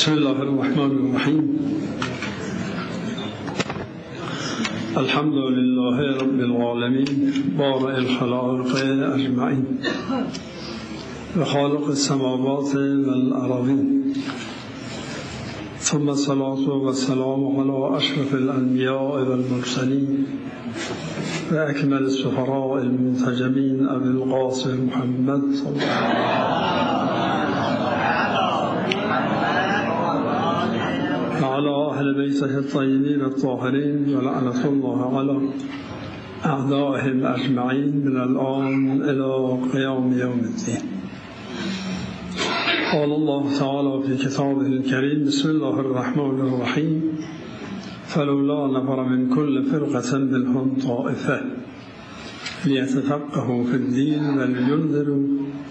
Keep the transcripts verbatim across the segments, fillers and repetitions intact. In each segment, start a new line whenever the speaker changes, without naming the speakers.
بسم الله الرحمن الرحیم. الحمد لله رب العالمین بارئ الخلائق اجمعین و خالق السماوات والارضین، ثم الصلاة والسلام على اشرف الانبیاء والمرسلین و اکمل السفراء المنتجبین ابی القاسم محمد صلی الله علیه وعلى أهل بيته الطيبين الطاهرين ولعنة الله على أعدائهم أجمعين من الآن إلى قيام يوم الدين. قال الله تعالى في كتابه الكريم: بسم الله الرحمن الرحيم. فلولا نفر من كل فرقة منهم طائفة ليتفقهوا في الدين ولينذروا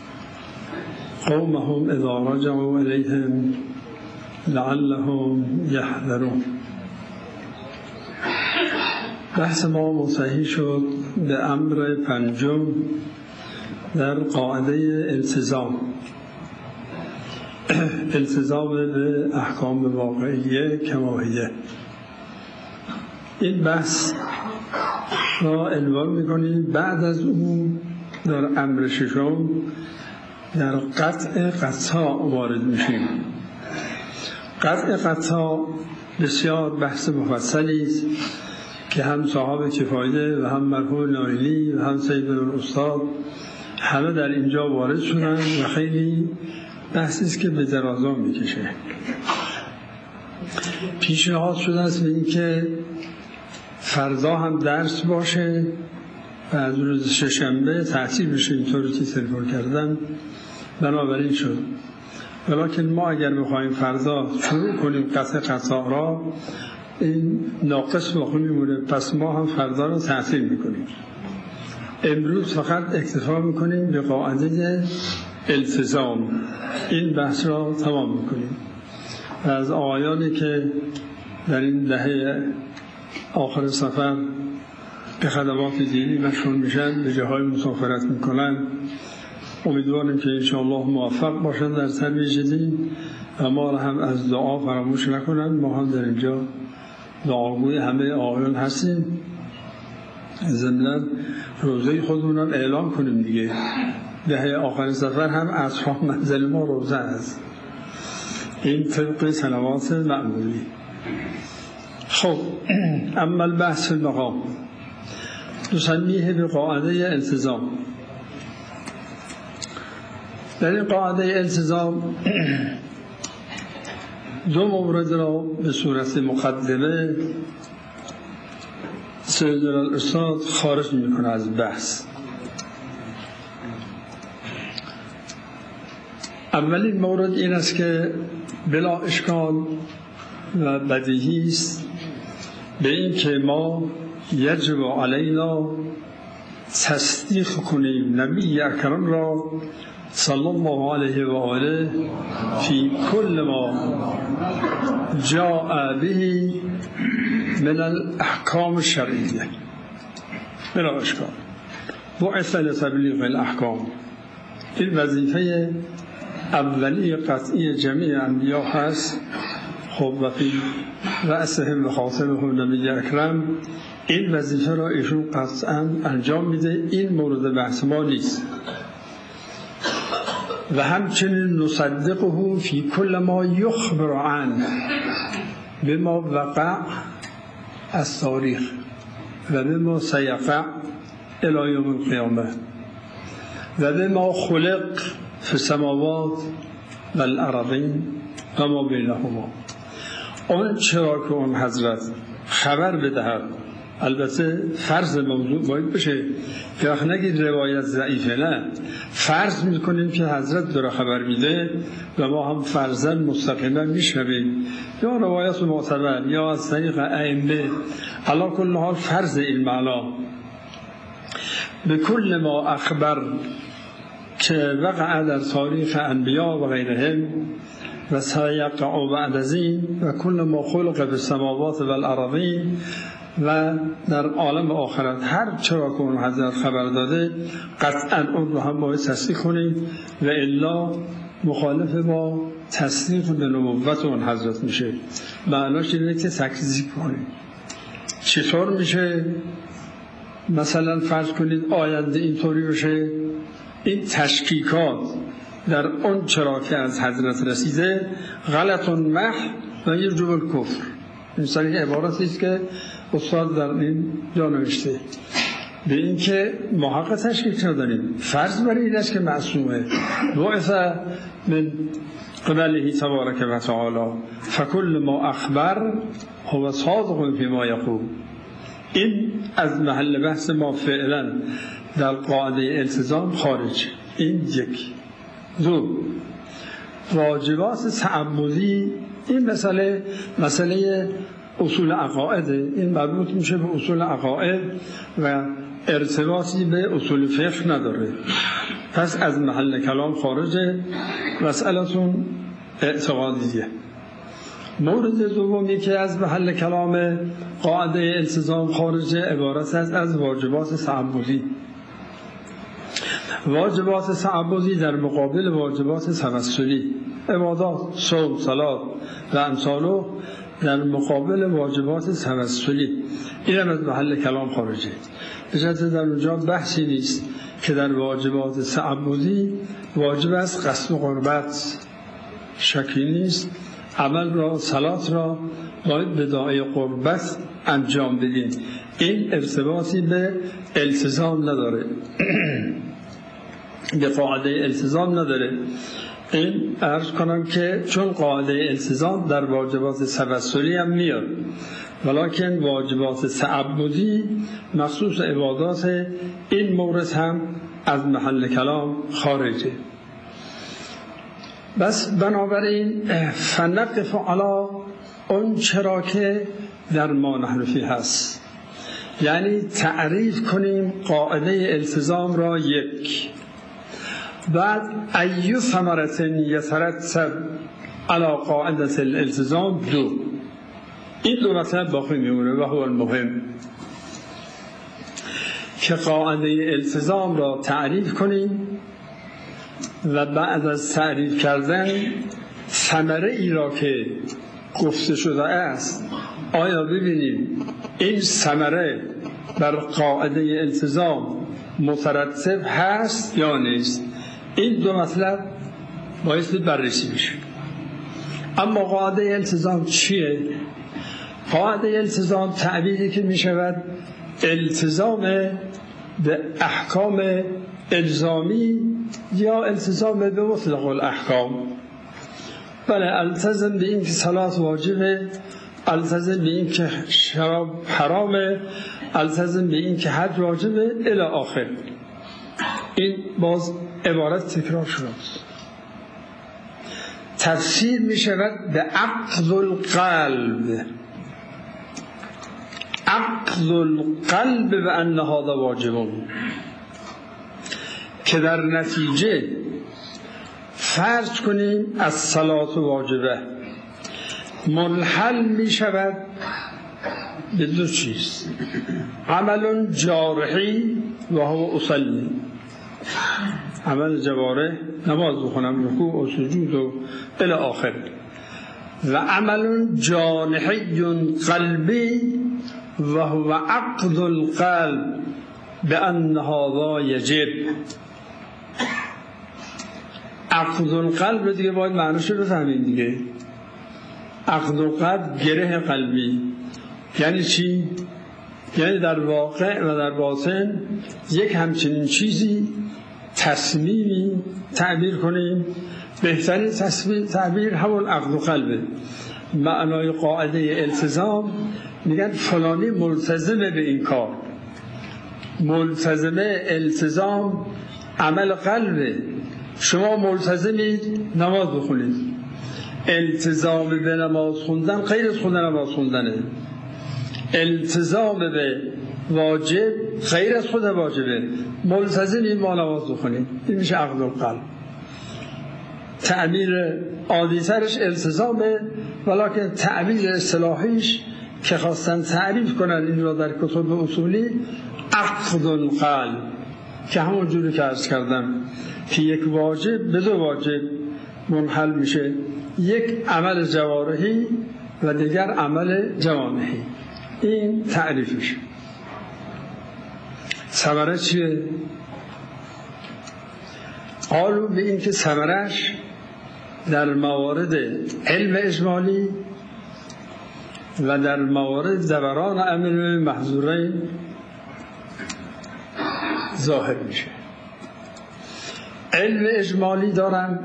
قومهم إذا رجعوا إليهم لعلهم يحذرون. بحث ما منتهی شد به امر پنجم در قاعده التزام التزام به احکام واقعیه کماهیه. این بحث را عنوان می‌کنیم. بعد از اون در امر ششم در قطع قطاع وارد میشیم. قطع قطاع بسیار بحث مفصلی است که هم صاحب کفایه و هم مرحوم نایلی و هم سید الاستاد همه در اینجا وارد شدن و خیلی بحثی است که به درازا میکشه. پیشنهاد شده است به این که فردا هم درس باشه و از روز ششنبه تعطیل بشه، اینطوری که تلفن کردن بنابراین شد. ولیکن ما اگر بخوایم فردا شروع کنیم قطع قطاع را، این ناقص باقی میمونه، پس ما هم فردا را تعطیل میکنیم. امروز فقط اکتفا میکنیم به قاعده التزام، این بحث را تمام میکنیم. و از آقایانی که در این دهه آخر سفر به خدمات دینی مشغول میشن، به جاهای مسافرت میکنن، امیدواریم که انشاءالله موفق باشند در ترویج دین و ما را هم از دعا فراموش نکنند. ما هم در اینجا دعاگوی همه آقایان هستیم. ضمناً روزه خودمون هم اعلام کنیم دیگه. دهه آخر سفر هم اصحاب منزل ما روزه است، این طبق سنوات معمولی. خب اما البحث المقام نسمیه به قاعده التزام. در این قاعده التزام دو مورد را به صورت مقدمه سید الاستاد خارج میکنه از بحث. اولین مورد این است که بلا اشکال و بدیهی است به این که ما یجب علینا تصدیق کنیم نبی اکرم را صلی الله علیه و آله فی کل ما جاء به من الاحکام الشرعیه. بلا اشکال بعث لتبلیغ الاحکام، این وظیفه اولی قطعی جمیع انبیا هست. خب و فی رأسهم و خاتمهم نبی اکرم، این وظیفه را ایشون قطعا انجام میده. این مورد بحث ما نیست. و همچنین نصدقه فی کل ما یخبر عنه بما وقع از تاریخ و بما سیقع الی یوم القیامه و بما خلق فی السماوات و الارضین و ما بینهما. اون چرا که اون حضرت خبر بدهد، البته فرض موضوع باید بشه که وقت نگید روایت ضعیفه، نه، فرض میکنیم که حضرت داره خبر میده و ما هم فرضاً مستقیما میشنویم، یا روایت معتبر یا از طریق ائمه. علی کل حال فرض این معنا به کل ما اخبر که وقع در تاریخ انبیا و غیرهم و سیقع بعد از این و کل ما خلق به السماوات و الارضین و در عالم آخرت هر چرا که اون حضرت خبر داده قطعا اون رو هم باید تصدیق کنیم و الا مخالف با تصدیق به نبوت اون حضرت میشه. معناش اینه که تکذیب کنید. چطور میشه؟ مثلا فرض کنید آینده اینطوری بشه، این تشکیکات در اون چرا که از حضرت رسیده غلط مح و یرجو الکفر. این صریح عبارتی است که استاد در این جا نوشته، به این که ما حق تشکیک نداریم. فرض بر این است که معصومه بعث من قبله تبارک و تعالی فکل ما اخبر هو صادق فیما یقول. این از محل بحث ما فعلا در قاعده التزام خارج. این یک. دو، واجبات تعبدی، این مسئله مسئله اصول عقاید، این مربوط میشه به اصول عقاید و ارتباطی به اصول فقه نداره، پس از محل کلام خارجه. مسئلتون اعتقادیه. مورد دومی که از محل کلام قاعده التزام خارجه عبارت است از واجبات تعبدی. واجبات تعبدی در مقابل واجبات توسلی، عبادات، صوم، صلات و امثاله در مقابل واجبات توسلی، این هم از محل کلام خارجه. بجد در اونجا بحثی نیست که در واجبات تعبدی واجب است قصد قربت، شکی نیست. عمل را، صلات را باید به داعی قربت انجام بدیم. این ارتباطی به التزام نداره به قاعده التزام نداره. این عرض کنم که چون قاعده التزام در واجبات توسلی هم میاد، ولیکن واجبات تعبدی مخصوص عبادات این مورد هم از محل کلام خارجه. بس بنابراین فنقف علی اون چرا که در ما نحن فیه هست، یعنی تعریف کنیم قاعده التزام را یک، بعد ایو ثمرة یترتب علی قاعده الالتزام دو. این دو مطلب باقی میمونه و هو المهم، که قاعده التزام را تعریف کنیم و بعد از تعریف کردن ثمره ای را که گفته شده است آیا ببینیم این ثمره بر قاعده التزام مترتب هست یا نیست. این دو مطلب باید بررسی بشه. اما قاعده التزام چیه؟ قاعده التزام تعبیری که می شود التزام به احکام الزامی یا التزام به مطلق الاحکام. بله، التزم به این که صلات واجبه، التزم به این که شراب حرامه، التزم به این که حج واجبه الی آخر. این باز عبارت تکرار شده. تفسیر می شود به عقد القلب، عقد القلب به ان هذا واجبون، که در نتیجه فرض کنیم از صلات واجبه منحل می شود به دو چیز: عمل جارحی و هو اصلی، عمل جوارح، نماز بخونم، رکوع و سجود و الی آخر، و عمل جانحی قلبی و هو عقد القلب بأن هذا یجب. عقد القلب رو دیگه باید معنیش رو بفهمید دیگه. عقد القلب گره قلبی یعنی چی؟ یعنی در واقع و در باطن یک همچنین چیزی، تصمیمی تعبیر کنیم، بهترین تصویر تعبیر همون عقد و قلبه. معنای قاعده التزام میگن فلانی ملتزمه به این کار. ملتزمه التزام عمل قلبه. شما ملتزمید نماز بخونید، التزام به نماز خوندن غیر از خوندن نماز خوندنه. التزام به واجب غیر از خود واجبه. ملتزمید ما نماز بخونید، این میشه عقد القلب. تعبیر عادی ترش التزامه، ولیکن تعبیر اصطلاحیش که خواستن تعریف کنن این را در کتب اصولی عقد القلب، که همون جوری که عرض کردم که یک واجب به دو واجب منحل میشه یک عمل جوارحی و دیگر عمل جوانحی. این تعریفش. ثمره چیه؟ قالوا به این که ثمرش در موارد علم اجمالی و در موارد دوران امر محظورین ظاهر میشه. علم اجمالی دارن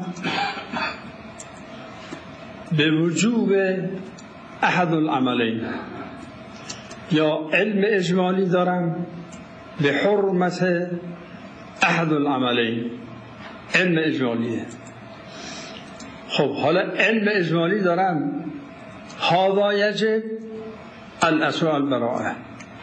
به وجوب احد العملین، یا علم اجمالی دارن به حرمت احد العملین. علم اجمالیه. خب حالا علم اجمالی دارن هذا یجب الاصل البراءه،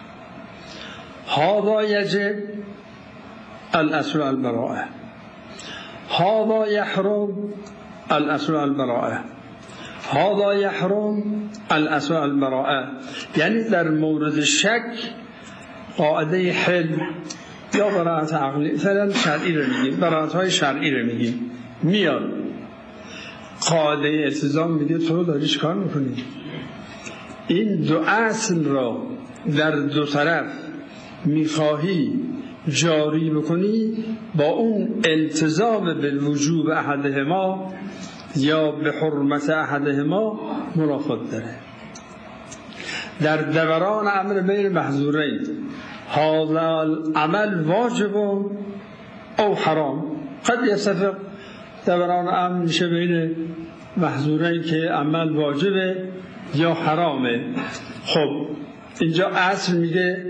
هذا یجب الاصل البراءه، هذا يحرم الاصل البراءه، هذا يحرم الاصل البراءه. یعنی در مورد شک قاعده حل یا براءت عقلی فعلا شرعی رو میگیم، براءت های شرعی رو میگیم، میاد قاعده التزام میگه تو داری چه کار میکنی؟ این دو اصل را در دو طرف میخواهی جاری بکنی، با اون التزام بالوجوب احدهما یا به حرمت احدهما منافات داره. در دوران امر بین محظورین هذا العمل واجب او حرام، قد یتفق دوران امر میشه بین محظورین که عمل واجبه یا حرامه. خب اینجا اصل میگه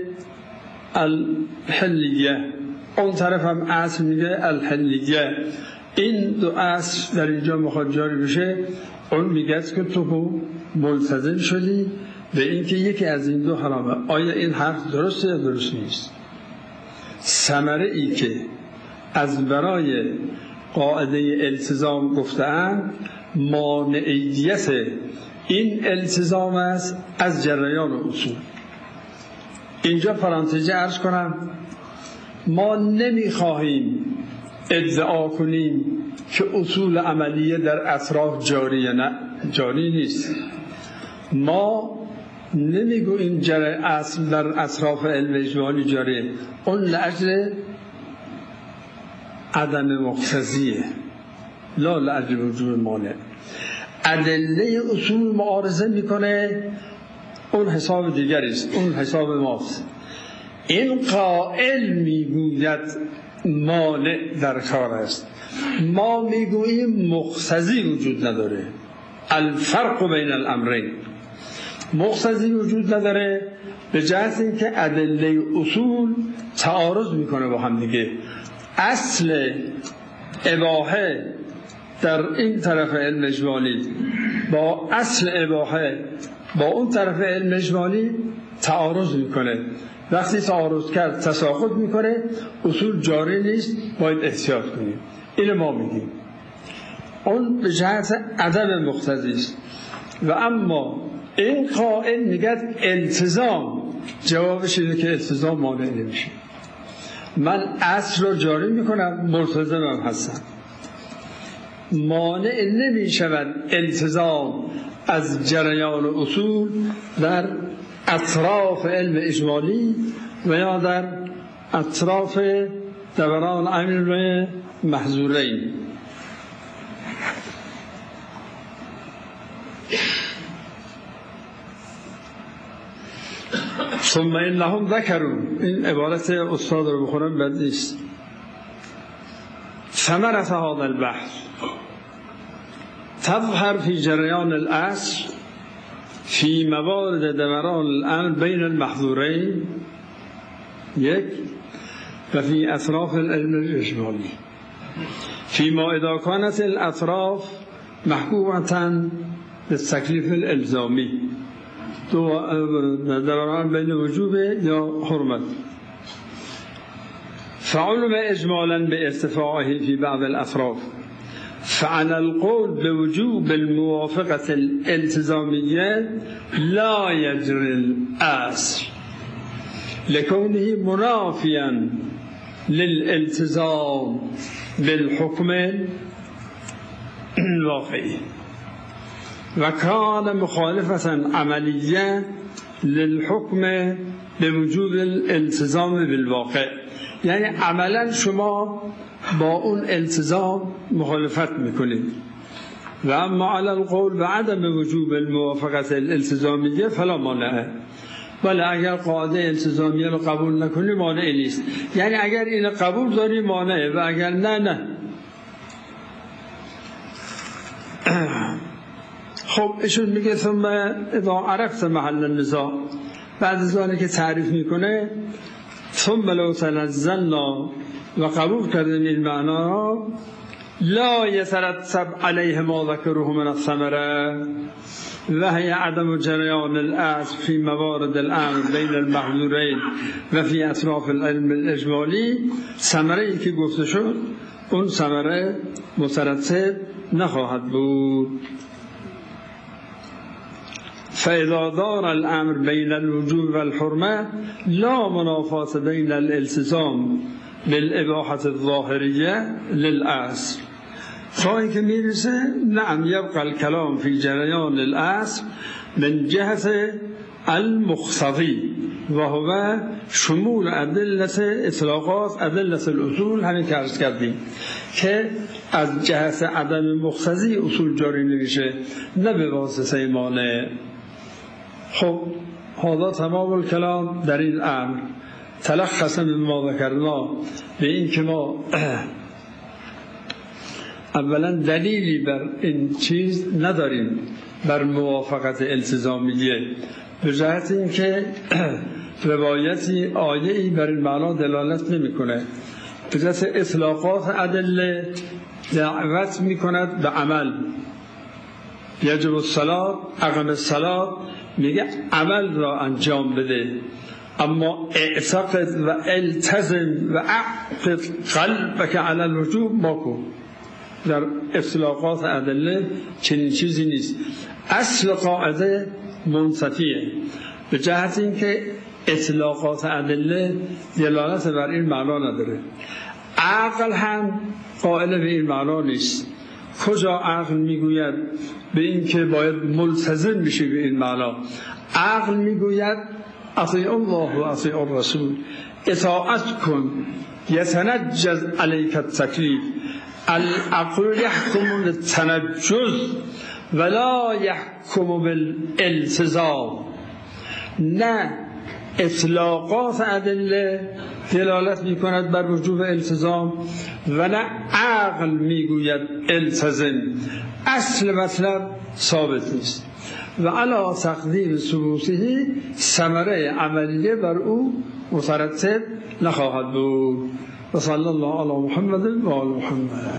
الحلیه، اون طرف هم اصل میگه الحلیه. این دو اصل در اینجا میخواد جاری بشه. اون میگه که تو ملتزم شدی به اینکه یکی از این دو حرامه. آیا این حرف درسته یا درست نیست؟ ثمره ای که از برای قاعده التزام گفته‌اند مانعیت این التزام است از جریان اصول. اینجا پرانتزی عرض کنم، ما نمیخواهیم ادعا کنیم که اصول عملیه در اطراف جاریه، نه جاری نیست. ما نمیگوییم جری اصل در اطراف علم اجمالی جاریه، اون لاجل عدم مقتضیه، لا لاجل وجود مانع. ادله اصول معارضه میکنه، اون حساب دیگری است، اون حساب ماست. این قائل میگوید مانع در کار است، ما میگوییم مقتضی وجود نداره. الفرق بین الامرین، مقتضی وجود نداره به جهت اینکه ادله اصول تعارض میکنه با هم دیگه. اصل اباحه در این طرف علم اجمالی با اصل اباحه با اون طرف علم اجمالی تعارض میکنه. وقتی تعارض کرد تساقط میکنه، اصول جاری نیست، باید احتیاط کنیم. اینو ما میگیم. اون به جهت عدم مقتضی است. و اما این قائل میگه التزام، جوابش اینه که التزام مانع نمیشه. من اصل رو جاری میکنم، ملتزمم هستم، مانع نمیشود التزام از جریان اصول در اطراف علم اجمالی و یا در اطراف دوران امر محظورین. ثم انهم ذکروا، این عبارت استاد رو بخونم بد نیست. ثمرة هذا البحث تظهر في جریان الاصل في موارد دوران الامر بين المحظورين یک و في اطراف العلم الاجمالی فيما اذا كانت الاطراف محكومة بالتكليف الالزامي، دوران بین وجوب یا حرمت. فعلم اجمالا بارتفاعه في بعض الاطراف، فعلى القول بوجوب الموافقة الالتزامية لا يجري الأصل لكونه منافيا للالتزام بالحكم الواقعي. و کان مخالفتا عملیه للحکم به وجود الالتزام بالواقع، یعنی عملا شما با اون التزام مخالفت میکنید. و اما علی القول و عدم وجوب الموافقت الالتزامیه فلا مانعه، ولی اگر قاعده التزامیه رو قبول نکنی مانعی نیست. یعنی اگر این قبول داری مانعه و اگر نه نه. خب ایشون میگه ثم اذا عرفت محل النزاع، بعد از آنه که تعریف میکنه ثم لو تنزلنا و قبول کردیم این معنا را لا يترتب عليه ما ذكره من الثمره وهي عدم جريان الأصل في موارد الأمر بين المحظورين و فی اطراف العلم الاجمالی، ثمره‌ای که گفته شد اون ثمره مترتب نخواهد بود. فإذا دار الأمر بين الوجوب والحرمة لا منافات بين الالتزام بالإباحة الظاهرية للأصل. تا که میرسه نعم یبقى الكلام في جریان الأصل من جهة المقتضی و هو شمول ادلت اطلاقات ادلت الاصول، همین که عرض کردیم که از جهت عدم مقتضی اصول جاری نمیشه، نه به واسطه مانع. خب هذا تمام الكلام در این امر. تلخصا مما ذکرنا به این که ما اولا دلیلی بر این چیز نداریم بر موافقت التزامیه، به جهت این که روایتی آیه‌ای بر این معنا دلالت نمی‌کنه. به جهت اطلاقات ادله دعوت می‌کند به عمل. یجب الصلاة، اقم الصلاة، میگه عمل را انجام بده، اما اعتقد و التزم و عقد قلبک علی الوجوب ماکو. در اطلاقات ادله چنین چیزی نیست. اصل قاعده منتفیه، به جهت اینکه اطلاقات ادله دلالت بر این معنا نداره. عقل هم قائل به این معنا نیست. کجا عقل میگوید به این که باید ملتزم بشی به این معنا؟ عقل میگوید اطیع الله و اطیع الرسول، اطاعت کن، یتنجز علیک التکلیف. العقل یحکم بالتنجز ولا یحکم بالالتزام. نه اطلاقات ادله دلالت می کند بر وجوب التزام و نه عقل می گوید التزم. اصل مطلب ثابت نیست و علی تقدیر ثبوته ثمره عملیه بر او مترتب نخواهد بود. و صلی الله علی محمد و آل محمد.